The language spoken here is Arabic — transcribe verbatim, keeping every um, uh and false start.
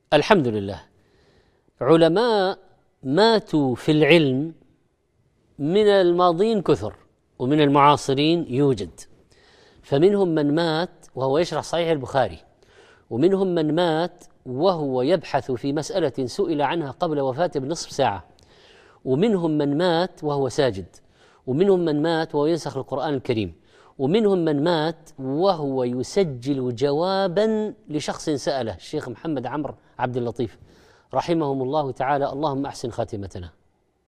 الحمد لله. علماء ماتوا في العلم من الماضين كثر ومن المعاصرين يوجد، فمنهم من مات وهو يشرح صحيح البخاري، ومنهم من مات وهو يبحث في مسألة سئل عنها قبل وفاته بنصف ساعة، ومنهم من مات وهو ساجد، ومنهم من مات وهو ينسخ القرآن الكريم، ومنهم من مات وهو يسجل جوابا لشخص سأله الشيخ محمد عمرو عبد اللطيف رحمهم الله تعالى. اللهم أحسن خاتمتنا.